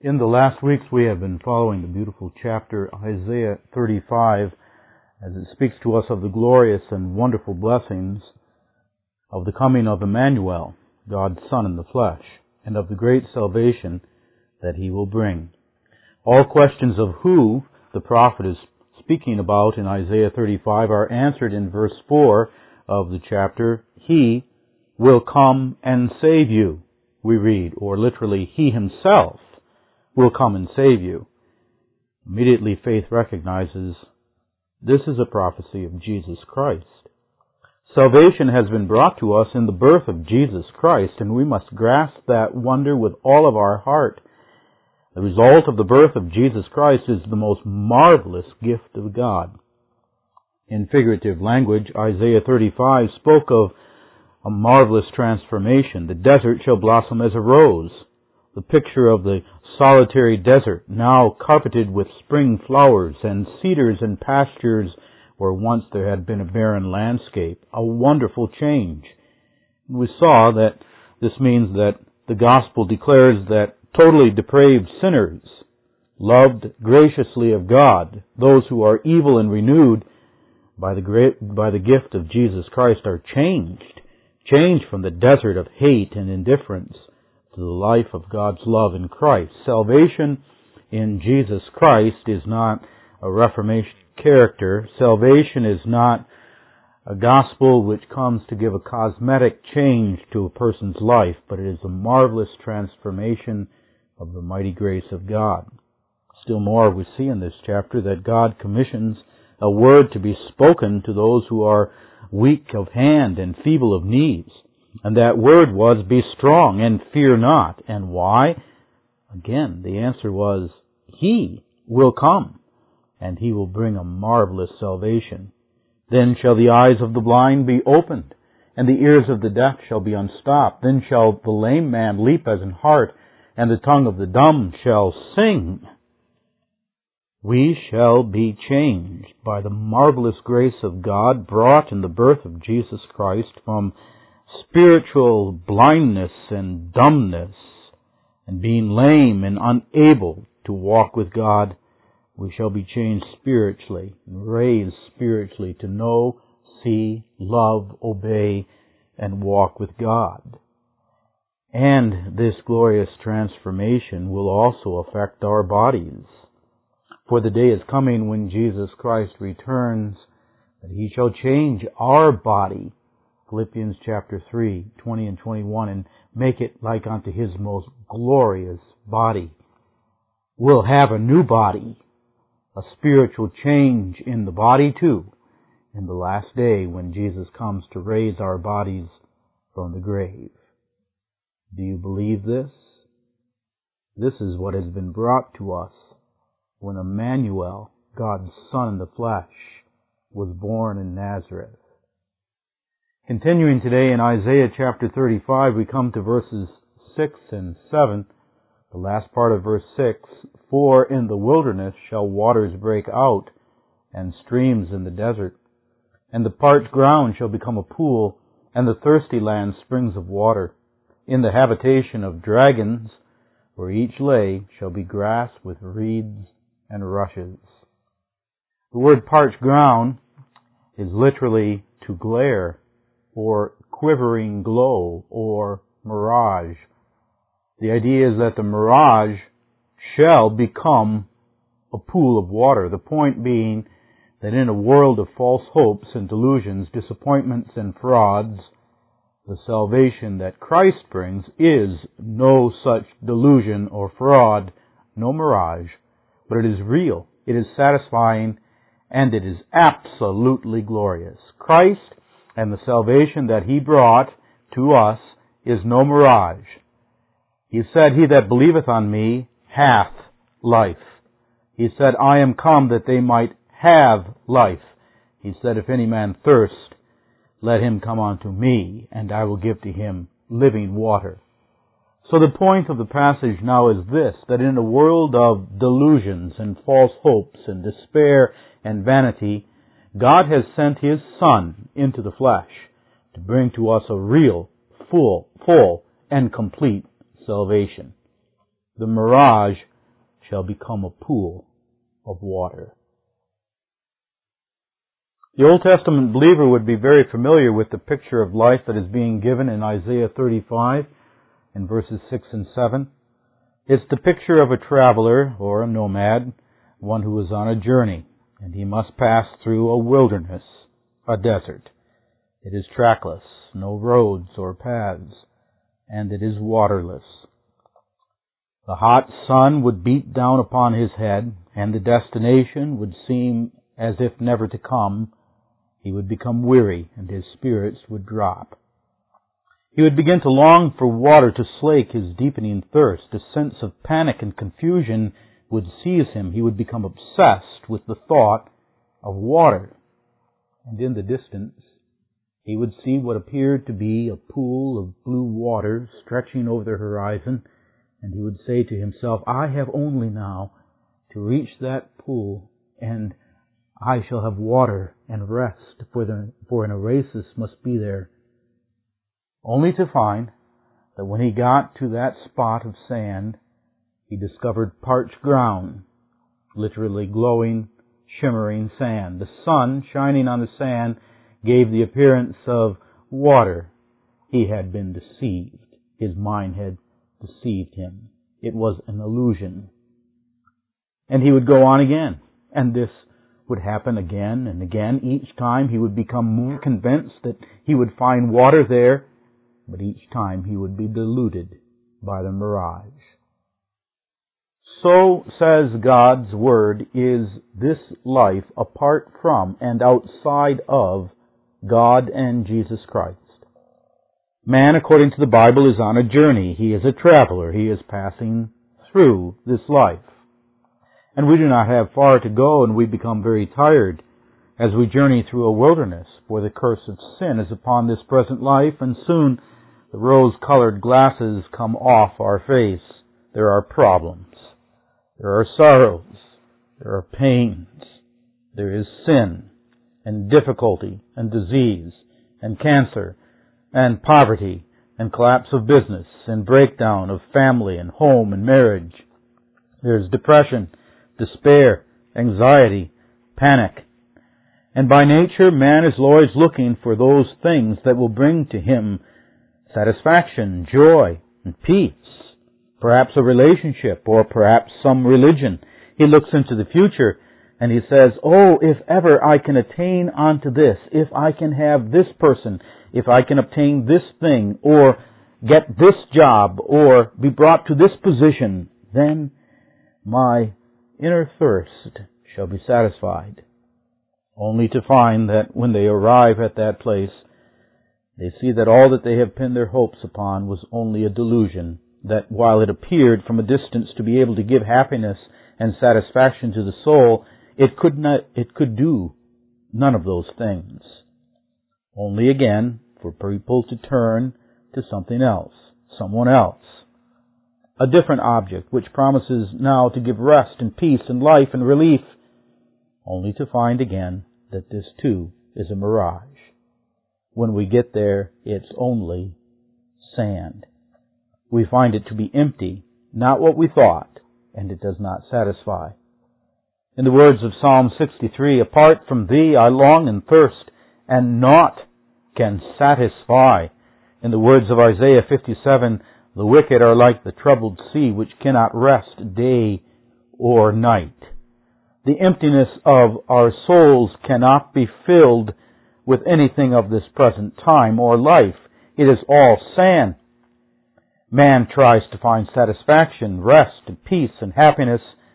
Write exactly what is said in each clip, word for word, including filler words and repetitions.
In the last weeks we have been following the beautiful chapter Isaiah thirty-five as it speaks to us of the glorious and wonderful blessings of the coming of Emmanuel, God's Son in the flesh, and of the great salvation that He will bring. All questions of who the prophet is speaking about in Isaiah thirty-five are answered in verse four of the chapter. He will come and save you, we read, or literally, He Himself will come and save you. Immediately faith recognizes this is a prophecy of Jesus Christ. Salvation has been brought to us in the birth of Jesus Christ, and we must grasp that wonder with all of our heart. The result of the birth of Jesus Christ is the most marvelous gift of God. In figurative language, Isaiah thirty-five spoke of a marvelous transformation. The desert shall blossom as a rose. The picture of the solitary desert, now carpeted with spring flowers and cedars and pastures where once there had been a barren landscape. A wonderful change. We saw that this means that the gospel declares that totally depraved sinners, loved graciously of God, those who are evil and renewed by the great, by the gift of Jesus Christ, are changed, changed from the desert of hate and indifference to the life of God's love in Christ. Salvation in Jesus Christ is not a Reformation character. Salvation is not a gospel which comes to give a cosmetic change to a person's life, but it is a marvelous transformation of the mighty grace of God. Still more, we see in this chapter that God commissions a word to be spoken to those who are weak of hand and feeble of knees. And that word was, be strong and fear not. And why? Again, the answer was, He will come, and He will bring a marvelous salvation. Then shall the eyes of the blind be opened, and the ears of the deaf shall be unstopped. Then shall the lame man leap as an hart, and the tongue of the dumb shall sing. We shall be changed by the marvelous grace of God brought in the birth of Jesus Christ from spiritual blindness and dumbness and being lame and unable to walk with God. We shall be changed spiritually and raised spiritually to know, see, love, obey, and walk with God. And this glorious transformation will also affect our bodies. For the day is coming when Jesus Christ returns, that He shall change our body, Philippians chapter three, twenty and twenty-one, and make it like unto His most glorious body. We'll have a new body, a spiritual change in the body too, in the last day when Jesus comes to raise our bodies from the grave. Do you believe this? This is what has been brought to us when Emmanuel, God's Son in the flesh, was born in Nazareth. Continuing today in Isaiah chapter thirty-five, we come to verses six and seven. The last part of verse six, For in the wilderness shall waters break out, and streams in the desert. And the parched ground shall become a pool, and the thirsty land springs of water. In the habitation of dragons, where each lay, shall be grass with reeds and rushes. The word parched ground is literally to glare, or quivering glow, or mirage. The idea is that the mirage shall become a pool of water. The point being that in a world of false hopes and delusions, disappointments and frauds, the salvation that Christ brings is no such delusion or fraud, no mirage, but it is real, it is satisfying, and it is absolutely glorious. Christ and the salvation that He brought to us is no mirage. He said, He that believeth on me hath life. He said, I am come that they might have life. He said, if any man thirst, let him come unto me, and I will give to him living water. So the point of the passage now is this, that in a world of delusions and false hopes and despair and vanity, God has sent His Son into the flesh to bring to us a real, full, full, and complete salvation. The mirage shall become a pool of water. The Old Testament believer would be very familiar with the picture of life that is being given in Isaiah thirty-five in verses six and seven. It's the picture of a traveler or a nomad, one who is on a journey, and he must pass through a wilderness, a desert. It is trackless, no roads or paths, and it is waterless. The hot sun would beat down upon his head, and the destination would seem as if never to come. He would become weary, and his spirits would drop. He would begin to long for water to slake his deepening thirst. A sense of panic and confusion would seize him. He would become obsessed with the thought of water. And in the distance, he would see what appeared to be a pool of blue water stretching over the horizon, and he would say to himself, I have only now to reach that pool, and I shall have water and rest, for, the, for an oasis must be there. Only to find that when he got to that spot of sand, he discovered parched ground, literally glowing, shimmering sand. The sun shining on the sand gave the appearance of water. He had been deceived. His mind had deceived him. It was an illusion. And he would go on again, and this would happen again and again. Each time he would become more convinced that he would find water there, but each time he would be deluded by the mirage. So, says God's Word, is this life apart from and outside of God and Jesus Christ. Man, according to the Bible, is on a journey. He is a traveler. He is passing through this life. And we do not have far to go, and we become very tired as we journey through a wilderness, for the curse of sin is upon this present life, and soon the rose-colored glasses come off our face. There are problems. There are sorrows. There are pains. There is sin and difficulty and disease and cancer and poverty and collapse of business and breakdown of family and home and marriage. There's depression, despair, anxiety, panic. And by nature, man is always looking for those things that will bring to him satisfaction, joy, and peace. Perhaps a relationship, or perhaps some religion. He looks into the future and he says, oh, if ever I can attain unto this, if I can have this person, if I can obtain this thing, or get this job, or be brought to this position, then my inner thirst shall be satisfied. Only to find that when they arrive at that place, they see that all that they have pinned their hopes upon was only a delusion, that while it appeared from a distance to be able to give happiness and satisfaction to the soul, it could not, it could do none of those things. Only again for people to turn to something else, someone else, a different object which promises now to give rest and peace and life and relief, only to find again that this too is a mirage. When we get there, it's only sand. We find it to be empty, not what we thought, and it does not satisfy. In the words of Psalm sixty-three, apart from thee I long and thirst, and naught can satisfy. In the words of Isaiah fifty-seven, the wicked are like the troubled sea, which cannot rest day or night. The emptiness of our souls cannot be filled with anything of this present time or life. It is all sand. Man tries to find satisfaction, rest, and peace and happiness,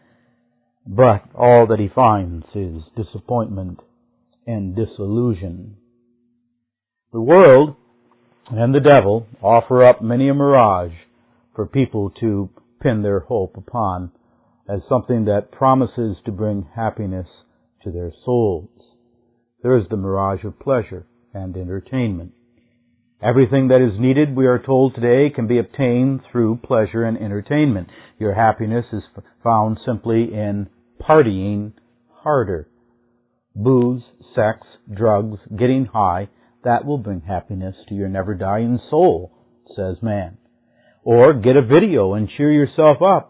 but all that he finds is disappointment and disillusion. The world and the devil offer up many a mirage for people to pin their hope upon as something that promises to bring happiness to their souls. There is the mirage of pleasure and entertainment. Everything that is needed, we are told today, can be obtained through pleasure and entertainment. Your happiness is found simply in partying harder. Booze, sex, drugs, getting high, that will bring happiness to your never-dying soul, says man. Or get a video and cheer yourself up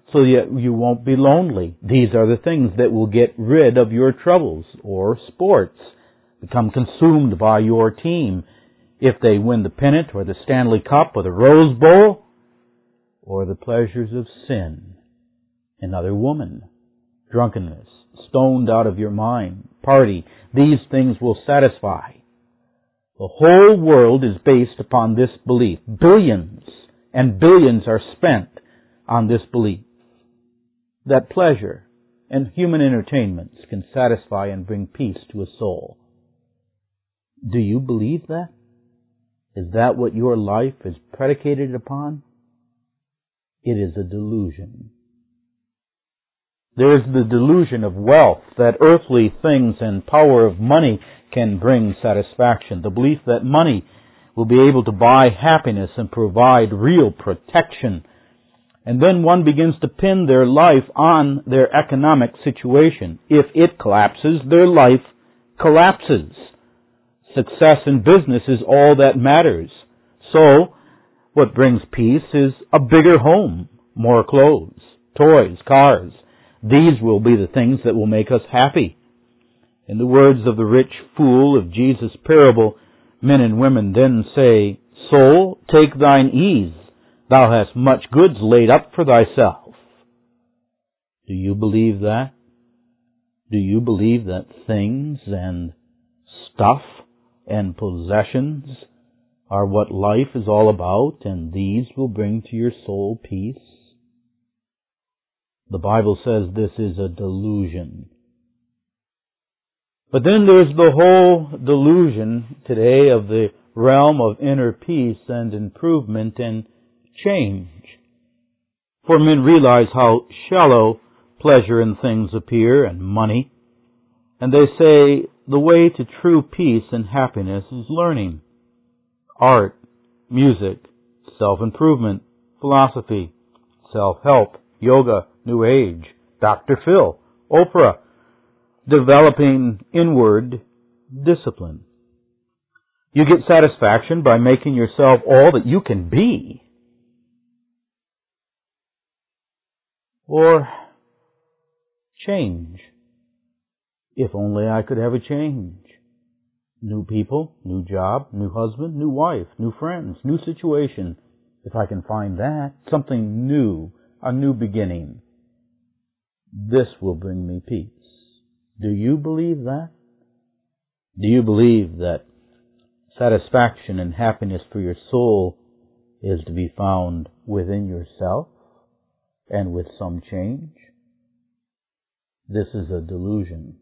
so that you won't be lonely. These are the things that will get rid of your troubles. Or sports. Become consumed by your team. If they win the pennant or the Stanley Cup or the Rose Bowl, or the pleasures of sin. Another woman. Drunkenness. Stoned out of your mind. Party. These things will satisfy. The whole world is based upon this belief. Billions and billions are spent on this belief. That pleasure and human entertainments can satisfy and bring peace to a soul. Do you believe that? Is that what your life is predicated upon? It is a delusion. There is the delusion of wealth, that earthly things and power of money can bring satisfaction. The belief that money will be able to buy happiness and provide real protection. And then one begins to pin their life on their economic situation. If it collapses, their life collapses. Success in business is all that matters. So, what brings peace is a bigger home, more clothes, toys, cars. These will be the things that will make us happy. In the words of the rich fool of Jesus' parable, men and women then say, "Soul, take thine ease. Thou hast much goods laid up for thyself." Do you believe that? Do you believe that things and stuff and possessions are what life is all about, and these will bring to your soul peace? The Bible says this is a delusion. But then there's the whole delusion today of the realm of inner peace and improvement and change. For men realize how shallow pleasure and things appear, and money, and they say the way to true peace and happiness is learning. Art, music, self-improvement, philosophy, self-help, yoga, New Age, Doctor Phil, Oprah, developing inward discipline. You get satisfaction by making yourself all that you can be. Or change. If only I could have a change. New people, new job, new husband, new wife, new friends, new situation. If I can find that, something new, a new beginning, this will bring me peace. Do you believe that? Do you believe that satisfaction and happiness for your soul is to be found within yourself and with some change? This is a delusion.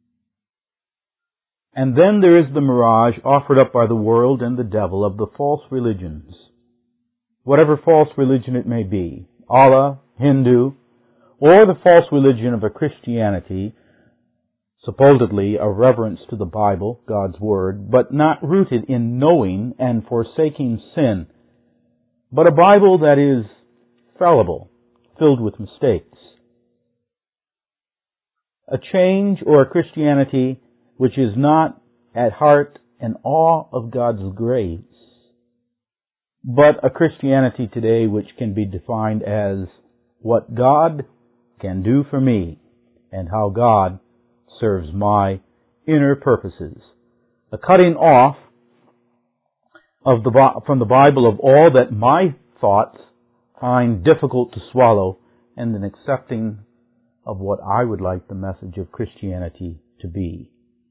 And then there is the mirage offered up by the world and the devil of the false religions. Whatever false religion it may be, Allah, Hindu, or the false religion of a Christianity, supposedly a reverence to the Bible, God's Word, but not rooted in knowing and forsaking sin, but a Bible that is fallible, filled with mistakes. A change or a Christianity which is not at heart an awe of God's grace, but a Christianity today which can be defined as what God can do for me and how God serves my inner purposes. A cutting off of the, from the Bible of all that my thoughts find difficult to swallow, and an accepting of what I would like the message of Christianity to be.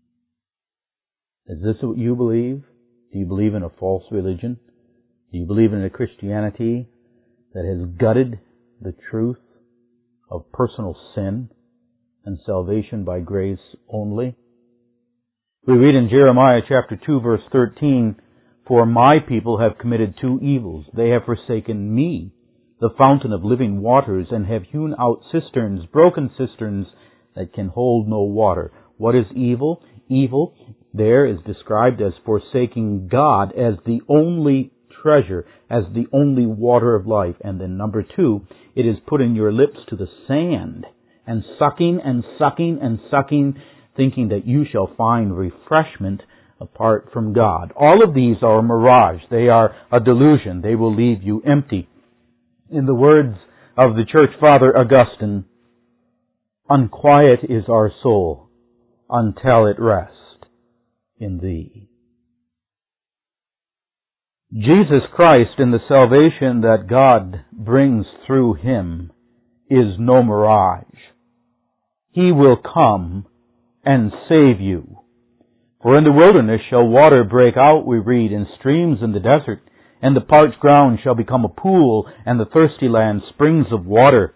Is this what you believe? Do you believe in a false religion? Do you believe in a Christianity that has gutted the truth of personal sin and salvation by grace only? We read in Jeremiah chapter two verse thirteen, "For my people have committed two evils. They have forsaken me, the fountain of living waters, and have hewn out cisterns, broken cisterns that can hold no water." What is evil? Evil there is described as forsaking God as the only treasure, as the only water of life. And then number two, it is putting your lips to the sand and sucking and sucking and sucking, thinking that you shall find refreshment apart from God. All of these are a mirage. They are a delusion. They will leave you empty. In the words of the Church Father Augustine, "Unquiet is our soul until it rest in Thee." Jesus Christ and the salvation that God brings through Him is no mirage. He will come and save you. For in the wilderness shall water break out, we read, in streams in the desert, and the parched ground shall become a pool, and the thirsty land springs of water.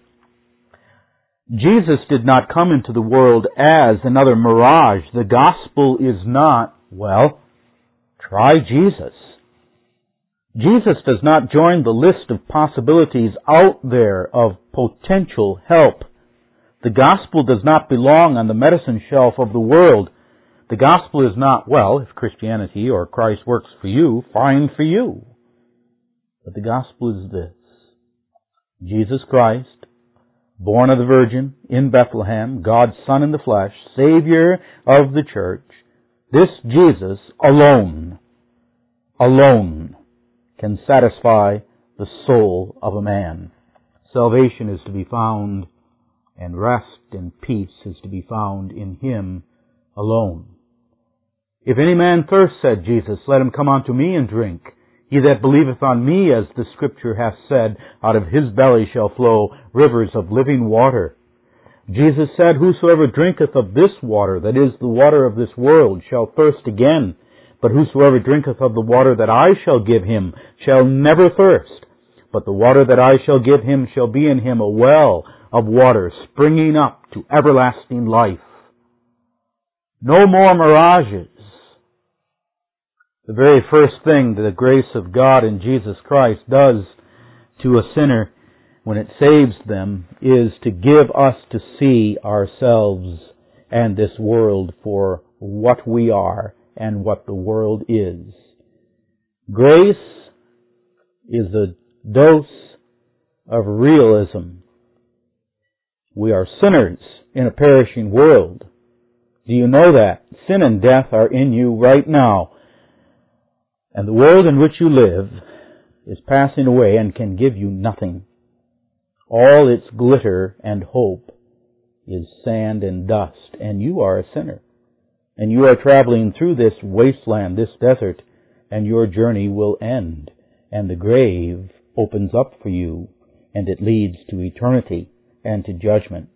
Jesus did not come into the world as another mirage. The gospel is not, well, try Jesus. Jesus does not join the list of possibilities out there of potential help. The gospel does not belong on the medicine shelf of the world. The gospel is not, well, if Christianity or Christ works for you, fine for you. But the gospel is this: Jesus Christ, born of the Virgin in Bethlehem, God's Son in the flesh, Savior of the church. This Jesus alone, alone can satisfy the soul of a man. Salvation is to be found, and rest and peace is to be found in Him alone. "If any man thirst," said Jesus, "let him come unto me and drink. He that believeth on me, as the Scripture hath said, out of his belly shall flow rivers of living water." Jesus said, "Whosoever drinketh of this water, that is, the water of this world, shall thirst again. But whosoever drinketh of the water that I shall give him shall never thirst. But the water that I shall give him shall be in him a well of water springing up to everlasting life." No more mirages. The very first thing that the grace of God in Jesus Christ does to a sinner when it saves them is to give us to see ourselves and this world for what we are and what the world is. Grace is a dose of realism. We are sinners in a perishing world. Do you know that? Sin and death are in you right now. And the world in which you live is passing away and can give you nothing. All its glitter and hope is sand and dust, and you are a sinner. And you are traveling through this wasteland, this desert, and your journey will end, and the grave opens up for you, and it leads to eternity and to judgment.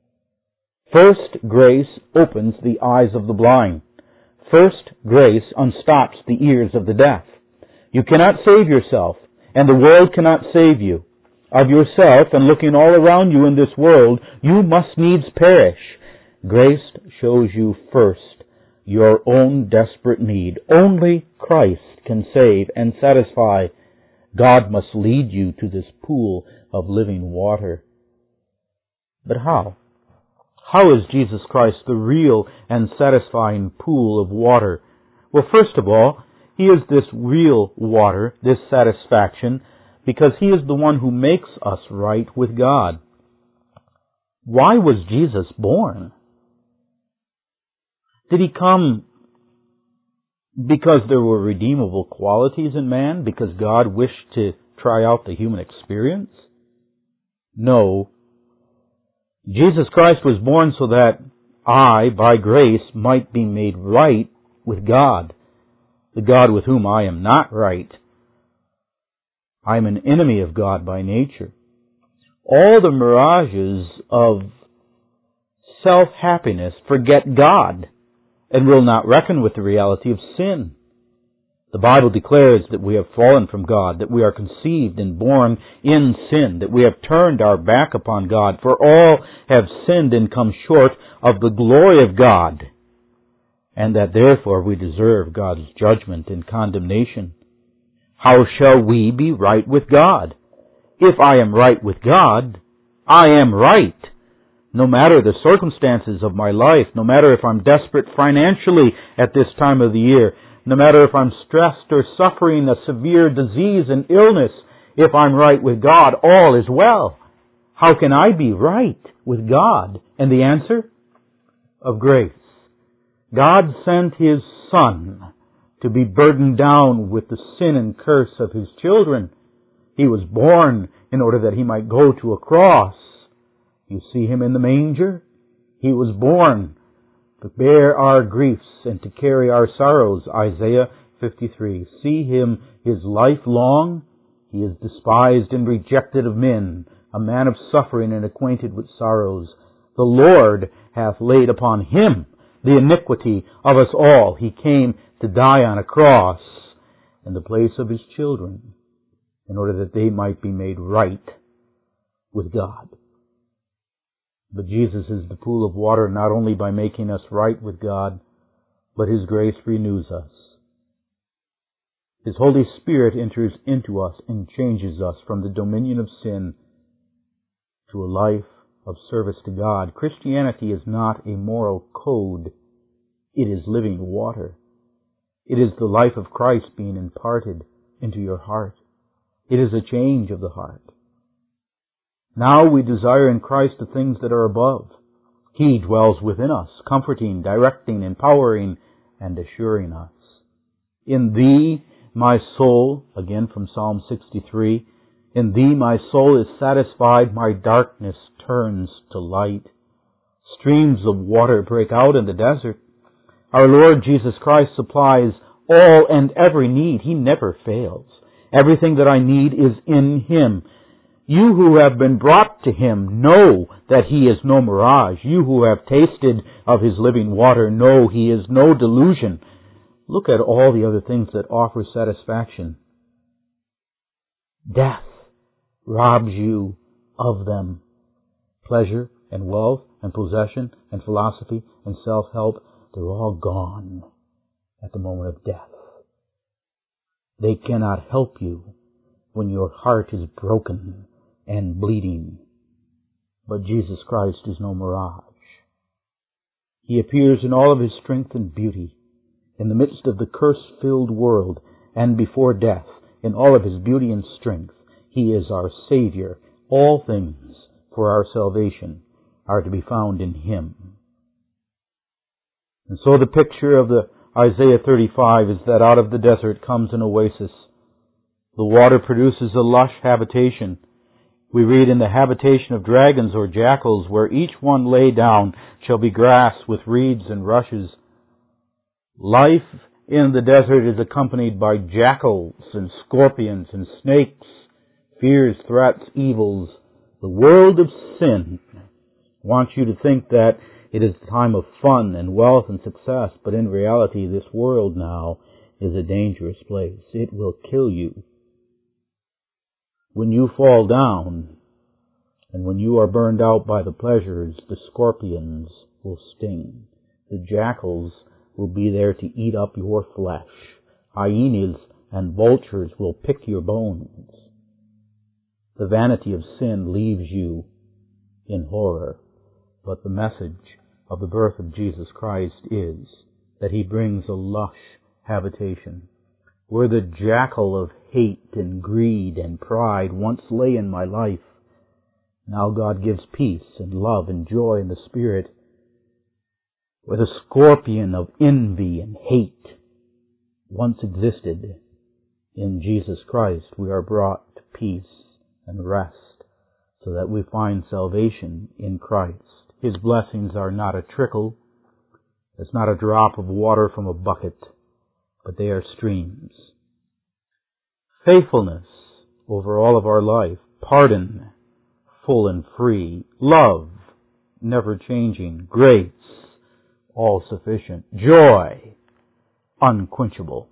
First, grace opens the eyes of the blind. First, grace unstops the ears of the deaf. You cannot save yourself, and the world cannot save you. Of yourself, and looking all around you in this world, you must needs perish. Grace shows you first your own desperate need. Only Christ can save and satisfy. God must lead you to this pool of living water. But how? How is Jesus Christ the real and satisfying pool of water? Well, first of all, He is this real water, this satisfaction, because He is the one who makes us right with God. Why was Jesus born? Did He come because there were redeemable qualities in man, because God wished to try out the human experience? No. Jesus Christ was born so that I, by grace, might be made right with God, the God with whom I am not right. I am an enemy of God by nature. All the mirages of self-happiness forget God and will not reckon with the reality of sin. The Bible declares that we have fallen from God, that we are conceived and born in sin, that we have turned our back upon God, for all have sinned and come short of the glory of God, and that therefore we deserve God's judgment and condemnation. How shall we be right with God? If I am right with God, I am right. No matter the circumstances of my life, no matter if I'm desperate financially at this time of the year, no matter if I'm stressed or suffering a severe disease and illness, if I'm right with God, all is well. How can I be right with God? And the answer? Of grace. God sent His Son to be burdened down with the sin and curse of His children. He was born in order that he might go to a cross. You see him in the manger. He was born to bear our griefs and to carry our sorrows, Isaiah fifty-three. See him his life long. He is despised and rejected of men, a man of suffering and acquainted with sorrows. The Lord hath laid upon him the iniquity of us all. He came to die on a cross in the place of his children, in order that they might be made right with God. But Jesus is the pool of water not only by making us right with God, but his grace renews us. His Holy Spirit enters into us and changes us from the dominion of sin to a life of service to God. Christianity is not a moral code. It is living water. It is the life of Christ being imparted into your heart. It is a change of the heart. Now we desire in Christ the things that are above. He dwells within us, comforting, directing, empowering, and assuring us. In thee, my soul, again from Psalm sixty-three, in thee my soul is satisfied, my darkness turns to light. Streams of water break out in the desert. Our Lord Jesus Christ supplies all and every need. He never fails. Everything that I need is in him. You who have been brought to him know that he is no mirage. You who have tasted of his living water know he is no delusion. Look at all the other things that offer satisfaction. Death robs you of them. Pleasure and wealth and possession and philosophy and self-help, they're all gone at the moment of death. They cannot help you when your heart is broken and bleeding. But Jesus Christ is no mirage. He appears in all of his strength and beauty, in the midst of the curse-filled world, and before death, in all of his beauty and strength. He is our Savior. All things for our salvation are to be found in him. And so the picture of the Isaiah thirty-five is that out of the desert comes an oasis. The water produces a lush habitation. We read, in the habitation of dragons or jackals, where each one lay down shall be grass with reeds and rushes. Life in the desert is accompanied by jackals and scorpions and snakes, fears, threats, evils. The world of sin wants you to think that it is a time of fun and wealth and success, but in reality this world now is a dangerous place. It will kill you. When you fall down and when you are burned out by the pleasures, the scorpions will sting. The jackals will be there to eat up your flesh. Hyenas and vultures will pick your bones. The vanity of sin leaves you in horror, but the message of the birth of Jesus Christ is that he brings a lush habitation. Where the jackal of hate and greed and pride once lay in my life, now God gives peace and love and joy in the Spirit. Where the scorpion of envy and hate once existed, in Jesus Christ we are brought to peace and rest, so that we find salvation in Christ. His blessings are not a trickle. It's not a drop of water from a bucket, but they are streams. Faithfulness over all of our life, pardon, full and free, love, never changing, grace, all sufficient, joy, unquenchable.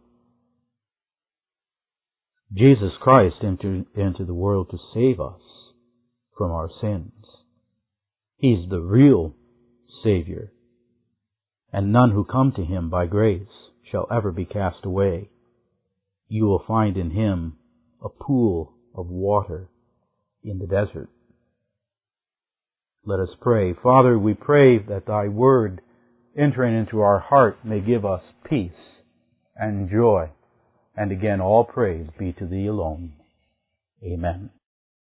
Jesus Christ entered into the world to save us from our sins. He's the real Savior, and none who come to him by grace shall ever be cast away. You will find in him a pool of water in the desert. Let us pray. Father, we pray that thy word entering into our heart may give us peace and joy. And again, all praise be to thee alone. Amen.